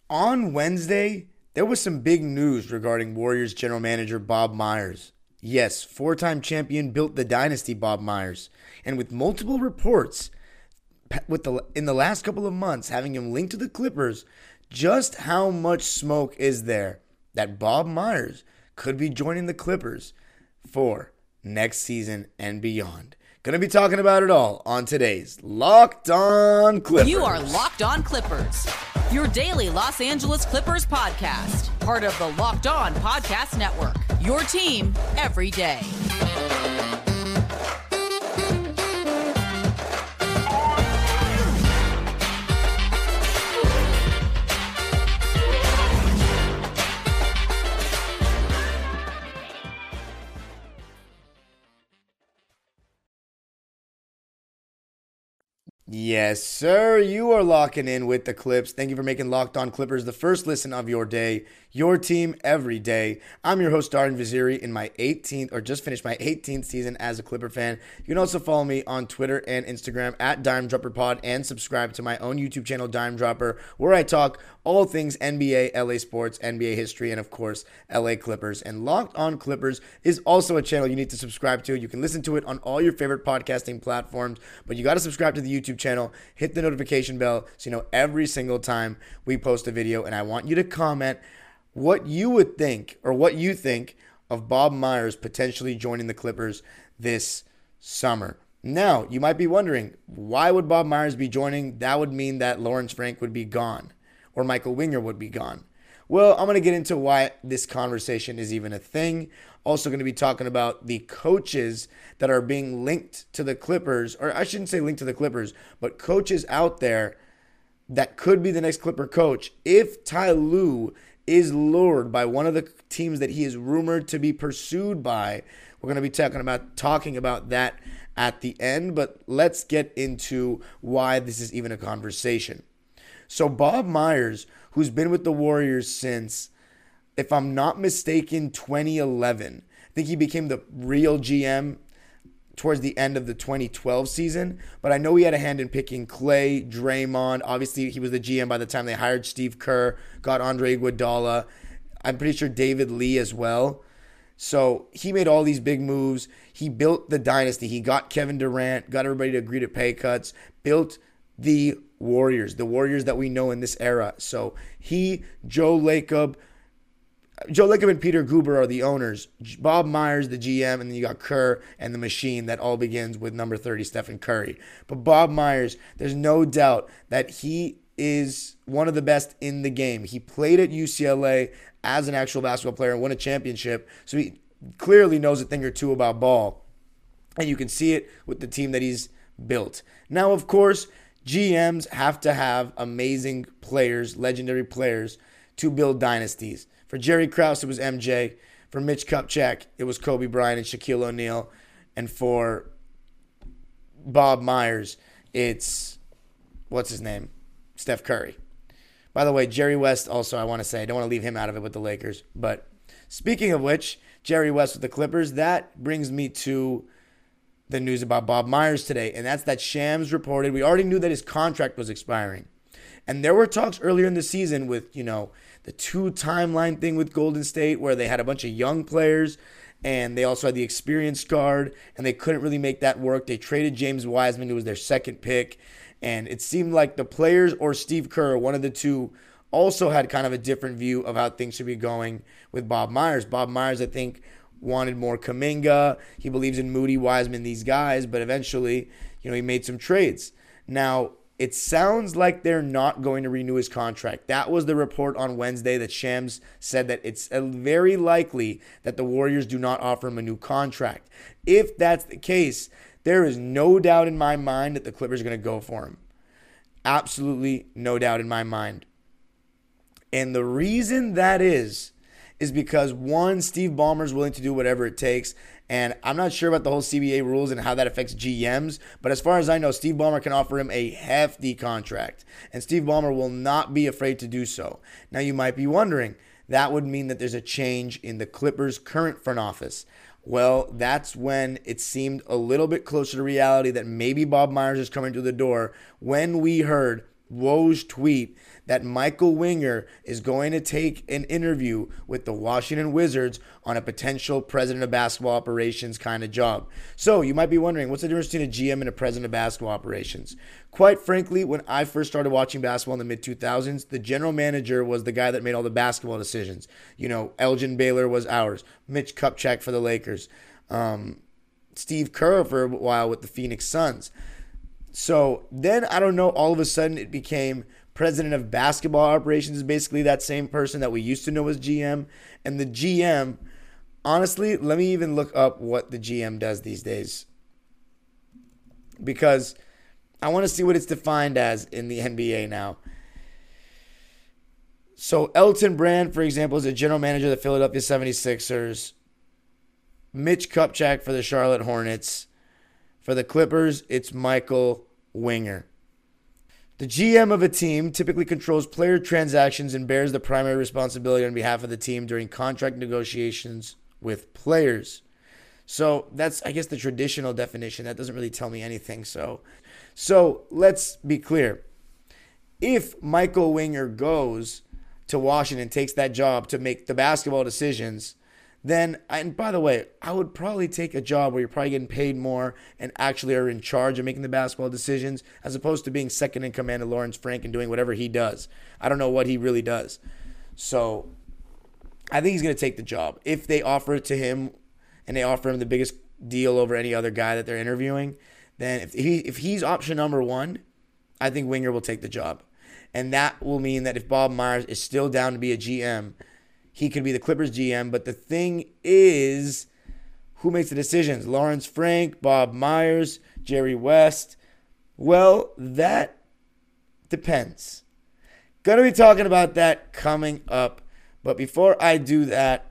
On Wednesday, there was some big news regarding Warriors general manager Bob Myers. Yes, four-time champion built the dynasty Bob Myers. And with multiple reports in the last couple of months having him linked to the Clippers, just how much smoke is there that Bob Myers could be joining the Clippers for next season and beyond? Going to be talking about it all on today's Locked On Clippers. You are Locked On Clippers, your daily Los Angeles Clippers podcast, part of the Locked On Podcast Network, your team every day. Yes, sir. You are locking in with the Clips. Thank you for making Locked On Clippers the first listen of your day, your team every day. I'm your host, Darren Vaziri, in my 18th, or just finished my 18th season as a Clipper fan. You can also follow me on Twitter and Instagram at Dime Dropper Pod and subscribe to my own YouTube channel, Dime Dropper, where I talk all things NBA, LA sports, NBA history, and of course, LA Clippers. And Locked On Clippers is also a channel you need to subscribe to. You can listen to it on all your favorite podcasting platforms, but you got to subscribe to the YouTube channel, hit the notification bell so you know every single time we post a video. And I want you to comment what you would think or what you think of Bob Myers potentially joining the Clippers this summer. Now, you might be wondering, why would Bob Myers be joining? That would mean that Lawrence Frank would be gone or Michael Winger would be gone. Well, I'm going to get into why this conversation is even a thing. Also going to be talking about the coaches that are being linked to the Clippers, or I shouldn't say linked to the Clippers, but coaches out there that could be the next Clipper coach if Ty Lue is lured by one of the teams that he is rumored to be pursued by. We're going to be talking about that at the end, but let's get into why this is even a conversation. So Bob Myers, who's been with the Warriors since, if I'm not mistaken, 2011. I think he became the real GM towards the end of the 2012 season. But I know he had a hand in picking Clay, Draymond. Obviously, he was the GM by the time they hired Steve Kerr, got Andre Iguodala. I'm pretty sure David Lee as well. So he made all these big moves. He built the dynasty. He got Kevin Durant, got everybody to agree to pay cuts, built the Warriors that we know in this era. So he, Joe Lacob and Peter Guber are the owners. Bob Myers, the GM, and then you got Kerr and the machine that all begins with number 30, Stephen Curry. But Bob Myers, there's no doubt that he is one of the best in the game. He played at UCLA as an actual basketball player and won a championship. So he clearly knows a thing or two about ball. And you can see it with the team that he's built. Now, of course, GMs have to have amazing players, legendary players, to build dynasties. For Jerry Krause, it was MJ. For Mitch Kupchak, it was Kobe Bryant and Shaquille O'Neal. And for Bob Myers, it's, what's his name? Steph Curry. By the way, Jerry West also, I want to say, I don't want to leave him out of it with the Lakers. But speaking of which, Jerry West with the Clippers, that brings me to the news about Bob Myers today, and that's that Shams reported. We already knew that his contract was expiring. And there were talks earlier in the season with, the two timeline thing with Golden State where they had a bunch of young players and they also had the experience guard and they couldn't really make that work. They traded James Wiseman, who was their second pick, and it seemed like the players or Steve Kerr, one of the two, also had kind of a different view of how things should be going with Bob Myers. Bob Myers, I think, wanted more Kuminga. He believes in Moody, Wiseman, these guys, but eventually, he made some trades. Now, it sounds like they're not going to renew his contract. That was the report on Wednesday that Shams said that it's very likely that the Warriors do not offer him a new contract. If that's the case, there is no doubt in my mind that the Clippers are going to go for him. Absolutely no doubt in my mind. And the reason that is because, one, Steve Ballmer is willing to do whatever it takes. And I'm not sure about the whole CBA rules and how that affects GMs. But as far as I know, Steve Ballmer can offer him a hefty contract. And Steve Ballmer will not be afraid to do so. Now, you might be wondering, that would mean that there's a change in the Clippers' current front office. Well, that's when it seemed a little bit closer to reality that maybe Bob Myers is coming to the door when we heard Woj tweet that Michael Winger is going to take an interview with the Washington Wizards on a potential president of basketball operations kind of job. So you might be wondering, what's the difference between a GM and a president of basketball operations? Quite frankly, when I first started watching basketball in the mid-2000s, the general manager was the guy that made all the basketball decisions. Elgin Baylor was ours. Mitch Kupchak for the Lakers. Steve Kerr for a while with the Phoenix Suns. So then, I don't know, all of a sudden it became president of basketball operations is basically that same person that we used to know as GM. And the GM, honestly, let me even look up what the GM does these days, because I want to see what it's defined as in the NBA now. So Elton Brand, for example, is the general manager of the Philadelphia 76ers. Mitch Kupchak for the Charlotte Hornets. For the Clippers, it's Michael Winger. The GM of a team typically controls player transactions and bears the primary responsibility on behalf of the team during contract negotiations with players. So that's, I guess, the traditional definition. That doesn't really tell me anything. So let's be clear. If Michael Winger goes to Washington, takes that job to make the basketball decisions, then, and by the way, I would probably take a job where you're probably getting paid more and actually are in charge of making the basketball decisions, as opposed to being second in command to Lawrence Frank and doing whatever he does. I don't know what he really does. So I think he's going to take the job. If they offer it to him and they offer him the biggest deal over any other guy that they're interviewing, then if he's option number one, I think Winger will take the job. And that will mean that if Bob Myers is still down to be a GM, he could be the Clippers GM. But the thing is, who makes the decisions? Lawrence Frank, Bob Myers, Jerry West? Well, that depends. Going to be talking about that coming up. But before I do that,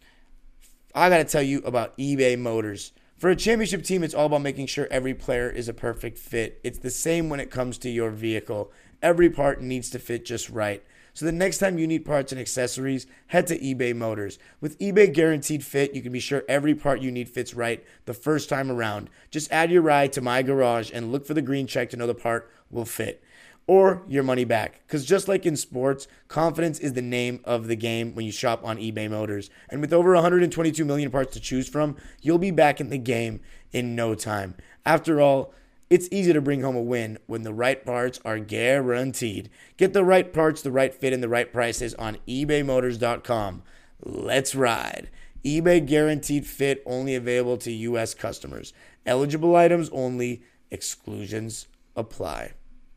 I got to tell you about eBay Motors. For a championship team, it's all about making sure every player is a perfect fit. It's the same when it comes to your vehicle. Every part needs to fit just right. So the next time you need parts and accessories, head to eBay Motors. With eBay Guaranteed Fit, you can be sure every part you need fits right the first time around. Just add your ride to My Garage and look for the green check to know the part will fit. Or your money back. Because just like in sports, confidence is the name of the game when you shop on eBay Motors. And with over 122 million parts to choose from, you'll be back in the game in no time. After all, it's easy to bring home a win when the right parts are guaranteed. Get the right parts, the right fit, and the right prices on ebaymotors.com. Let's ride. eBay Guaranteed Fit, only available to U.S. customers. Eligible items only. Exclusions apply.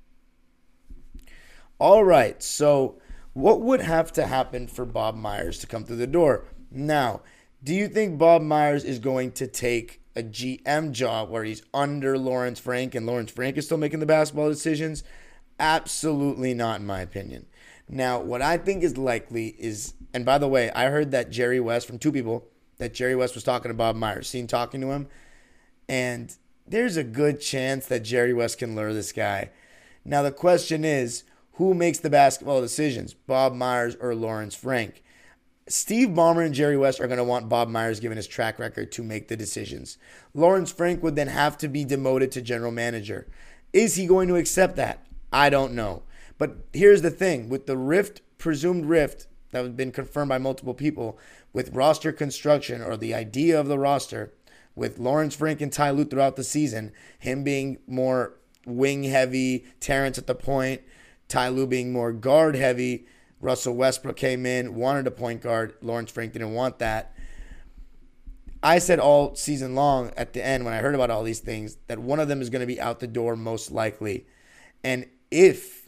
All right, so what would have to happen for Bob Myers to come through the door? Now, do you think Bob Myers is going to take a GM job where he's under Lawrence Frank and Lawrence Frank is still making the basketball decisions? Absolutely not, in my opinion. Now, what I think is likely is, and by the way, I heard that Jerry West, from two people, that Jerry West was talking to Bob Myers, seen talking to him, and there's a good chance that Jerry West can lure this guy. Now, the question is, who makes the basketball decisions, Bob Myers or Lawrence Frank? Steve Ballmer and Jerry West are going to want Bob Myers, given his track record, to make the decisions. Lawrence Frank would then have to be demoted to general manager. Is he going to accept that? I don't know. But here's the thing. With the presumed rift that has been confirmed by multiple people, with roster construction or the idea of the roster, with Lawrence Frank and Ty Lue throughout the season, him being more wing heavy, Terrence at the point, Ty Lue being more guard heavy. Russell Westbrook came in, wanted a point guard. Lawrence Frank didn't want that. I said all season long at the end when I heard about all these things that one of them is going to be out the door most likely. And if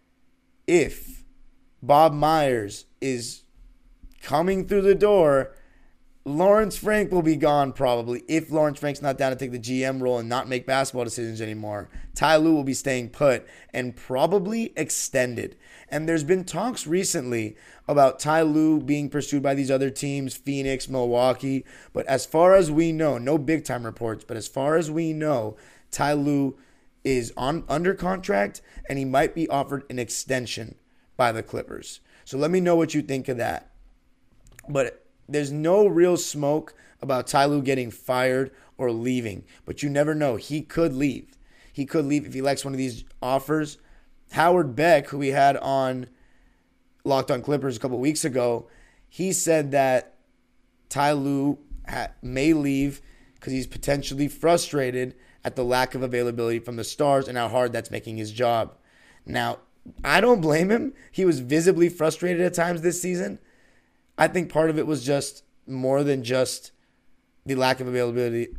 Bob Myers is coming through the door, Lawrence Frank will be gone probably. If Lawrence Frank's not down to take the GM role and not make basketball decisions anymore, Ty Lue will be staying put and probably extended. And there's been talks recently about Ty Lue being pursued by these other teams, Phoenix, Milwaukee. But as far as we know, no big time reports, but as far as we know, Ty Lue is under contract and he might be offered an extension by the Clippers. So let me know what you think of that. But there's no real smoke about Ty Lue getting fired or leaving. But you never know. He could leave. He could leave if he likes one of these offers. Howard Beck, who we had on Locked On Clippers a couple weeks ago, he said that Ty Lue may leave because he's potentially frustrated at the lack of availability from the Stars and how hard that's making his job. Now, I don't blame him. He was visibly frustrated at times this season. I think part of it was just more than just the lack of availability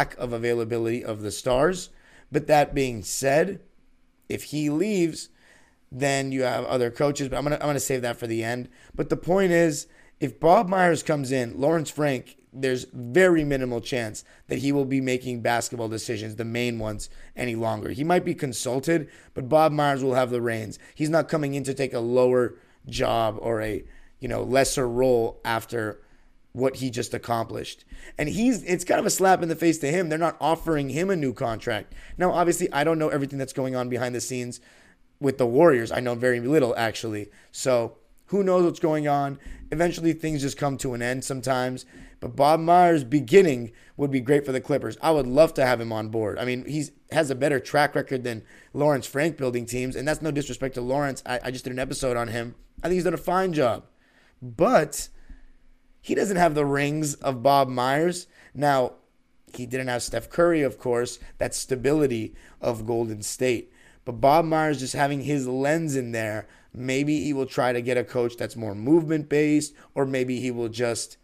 of the Stars. But that being said, if he leaves, then you have other coaches. But I'm gonna save that for the end. But the point is, if Bob Myers comes in, Lawrence Frank, there's very minimal chance that he will be making basketball decisions, the main ones, any longer. He might be consulted, but Bob Myers will have the reins. He's not coming in to take a lower job or a lesser role after what he just accomplished. And it's kind of a slap in the face to him. They're not offering him a new contract. Now, obviously, I don't know everything that's going on behind the scenes with the Warriors. I know very little, actually. So who knows what's going on? Eventually, things just come to an end sometimes. But Bob Myers beginning would be great for the Clippers. I would love to have him on board. I mean, he has a better track record than Lawrence Frank building teams. And that's no disrespect to Lawrence. I just did an episode on him. I think he's done a fine job. But he doesn't have the rings of Bob Myers. Now, he didn't have Steph Curry, of course, that stability of Golden State. But Bob Myers just having his lens in there, maybe he will try to get a coach that's more movement-based, or maybe he will just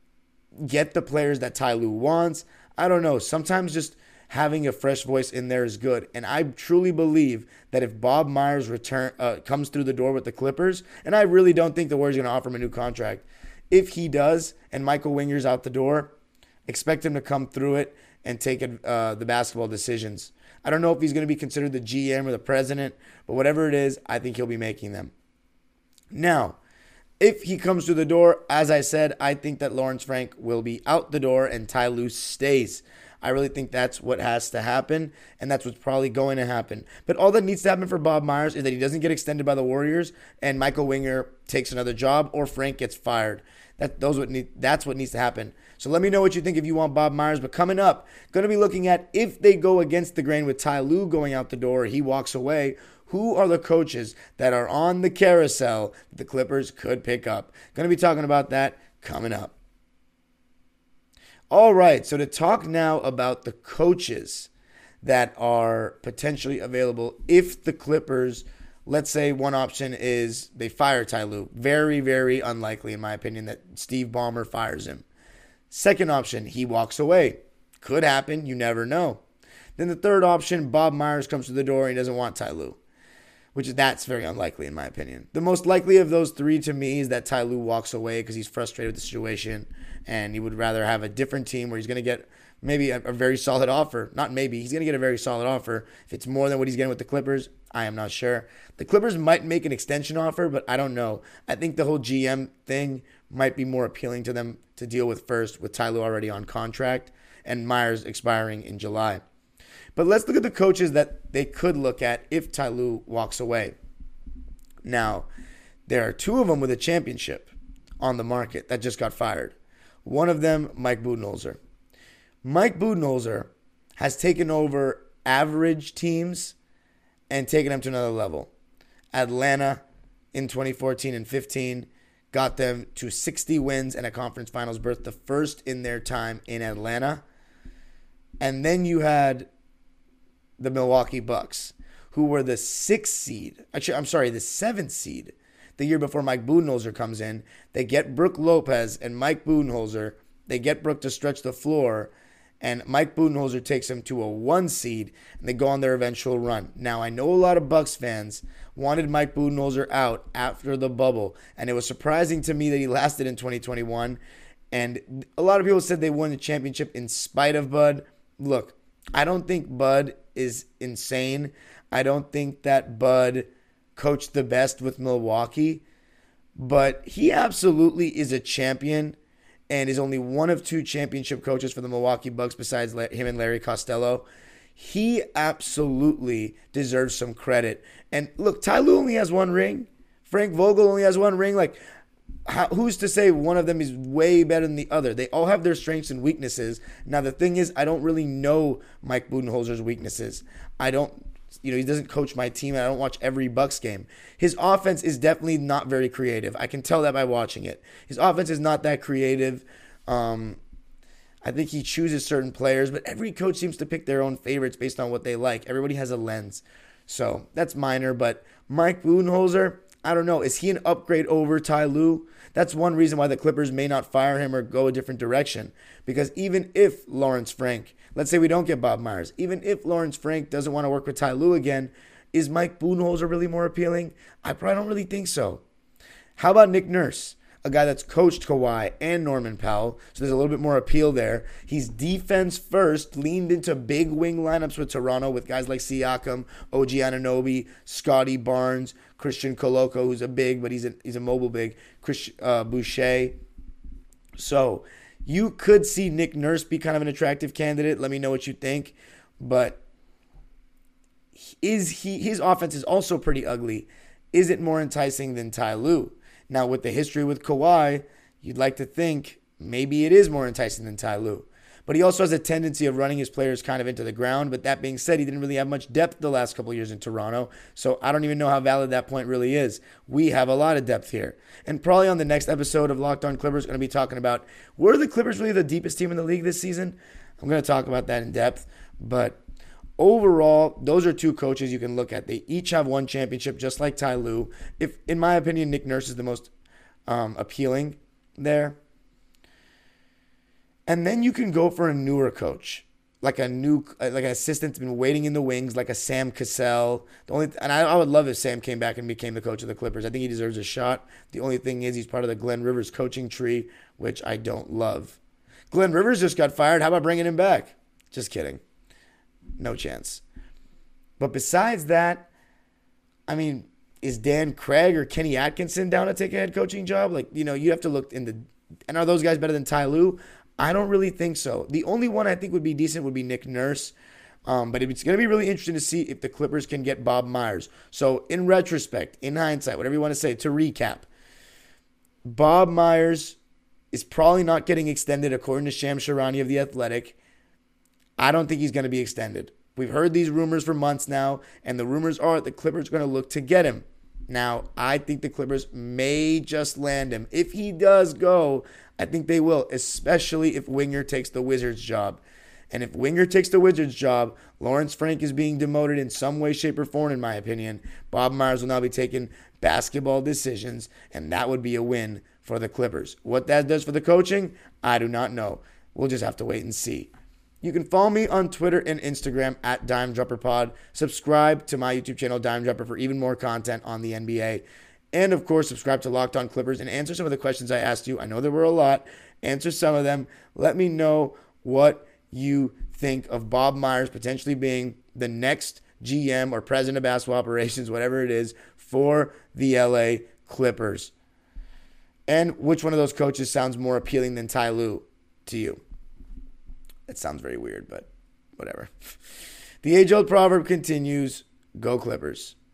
get the players that Ty Lue wants. I don't know. Sometimes just having a fresh voice in there is good. And I truly believe that if Bob Myers comes through the door with the Clippers, and I really don't think the Warriors are going to offer him a new contract. If he does, and Michael Winger's out the door, expect him to come through it and take the basketball decisions. I don't know if he's going to be considered the GM or the president, but whatever it is, I think he'll be making them. Now, if he comes through the door, as I said, I think that Lawrence Frank will be out the door and Ty Lue stays. I really think that's what has to happen, and that's what's probably going to happen. But all that needs to happen for Bob Myers is that he doesn't get extended by the Warriors and Michael Winger takes another job or Frank gets fired. That's what needs to happen. So let me know what you think if you want Bob Myers. But coming up, going to be looking at if they go against the grain with Ty Lue going out the door or he walks away, who are the coaches that are on the carousel that the Clippers could pick up? Going to be talking about that coming up. All right, so to talk now about the coaches that are potentially available if the Clippers, let's say one option is they fire Ty Lue. Very, very unlikely, in my opinion, that Steve Ballmer fires him. Second option, he walks away. Could happen, you never know. Then the third option, Bob Myers comes to the door and he doesn't want Ty Lue. That's very unlikely in my opinion. The most likely of those three to me is that Ty Lue walks away because he's frustrated with the situation and he would rather have a different team where he's going to get maybe a very solid offer. Not maybe, he's going to get a very solid offer. If it's more than what he's getting with the Clippers, I am not sure. The Clippers might make an extension offer, but I don't know. I think the whole GM thing might be more appealing to them to deal with first, with Ty Lue already on contract and Myers expiring in July. But let's look at the coaches that they could look at if Ty Lue walks away. Now, there are two of them with a championship on the market that just got fired. One of them, Mike Budenholzer. Mike Budenholzer has taken over average teams and taken them to another level. Atlanta in 2014 and 15 got them to 60 wins and a conference finals berth, the first in their time in Atlanta. And then you had the Milwaukee Bucks, who were the 7th seed the year before Mike Budenholzer comes in. They get Brook Lopez and Mike Budenholzer. They get Brook to stretch the floor, and Mike Budenholzer takes them to a 1 seed, and they go on their eventual run. Now, I know a lot of Bucks fans wanted Mike Budenholzer out after the bubble, and it was surprising to me that he lasted in 2021, and a lot of people said they won the championship in spite of Bud. Look, I don't think Bud is insane. I don't think that Bud coached the best with Milwaukee, but he absolutely is a champion and is only one of 2 championship coaches for the Milwaukee Bucks besides him and Larry Costello. He absolutely deserves some credit. And look, Ty Lue only has 1 ring. Frank Vogel only has 1 ring. Who's to say one of them is way better than the other? They all have their strengths and weaknesses. Now, the thing is, I don't really know Mike Budenholzer's weaknesses. I don't he doesn't coach my team, and I don't watch every Bucks game. His offense is definitely not very creative. I can tell that by watching it. His offense is not that creative. I think he chooses certain players, but every coach seems to pick their own favorites based on what they like. Everybody has a lens. So that's minor, but Mike Budenholzer, I don't know. Is he an upgrade over Ty Lue? That's one reason why the Clippers may not fire him or go a different direction. Because even if Lawrence Frank, let's say we don't get Bob Myers, even if Lawrence Frank doesn't want to work with Ty Lue again, is Mike Budenholzer really more appealing? I probably don't really think so. How about Nick Nurse? A guy that's coached Kawhi and Norman Powell, so there's a little bit more appeal there. He's defense first, leaned into big wing lineups with Toronto with guys like Siakam, OG Anunoby, Scotty Barnes, Christian Koloko, who's a big, but he's a mobile big, Boucher. So you could see Nick Nurse be kind of an attractive candidate. Let me know what you think. But his offense is also pretty ugly. Is it more enticing than Ty Lue? Now, with the history with Kawhi, you'd like to think maybe it is more enticing than Ty Lue. But he also has a tendency of running his players kind of into the ground. But that being said, he didn't really have much depth the last couple of years in Toronto. So I don't even know how valid that point really is. We have a lot of depth here. And probably on the next episode of Locked On Clippers, going to be talking about, were the Clippers really the deepest team in the league this season? I'm going to talk about that in depth. But overall, those are two coaches you can look at. They each have one championship, just like Ty Lue. If, in my opinion, Nick Nurse is the most appealing there. And then you can go for a newer coach, like an assistant that's been waiting in the wings, like a Sam Cassell. I would love if Sam came back and became the coach of the Clippers. I think he deserves a shot. The only thing is he's part of the Glenn Rivers coaching tree, which I don't love. Glenn Rivers just got fired. How about bringing him back? Just kidding. No chance. But besides that, I mean, is Dan Craig or Kenny Atkinson down to take a head coaching job? You have to look and are those guys better than Ty Lue? I don't really think so. The only one I think would be decent would be Nick Nurse. But it's going to be really interesting to see if the Clippers can get Bob Myers. So in retrospect, in hindsight, whatever you want to say, to recap, Bob Myers is probably not getting extended according to Shams Charania of The Athletic. I don't think he's going to be extended. We've heard these rumors for months now, and the rumors are that the Clippers are going to look to get him. Now, I think the Clippers may just land him. If he does go, I think they will, especially if Winger takes the Wizards job. And if Winger takes the Wizards job, Lawrence Frank is being demoted in some way, shape, or form, in my opinion. Bob Myers will now be taking basketball decisions, and that would be a win for the Clippers. What that does for the coaching, I do not know. We'll just have to wait and see. You can follow me on Twitter and Instagram at DimeDropperPod. Subscribe to my YouTube channel, Dime Dropper, for even more content on the NBA. And, of course, subscribe to Locked On Clippers and answer some of the questions I asked you. I know there were a lot. Answer some of them. Let me know what you think of Bob Myers potentially being the next GM or president of basketball operations, whatever it is, for the LA Clippers. And which one of those coaches sounds more appealing than Ty Lue to you? It sounds very weird, but whatever. The age-old proverb continues, go Clippers.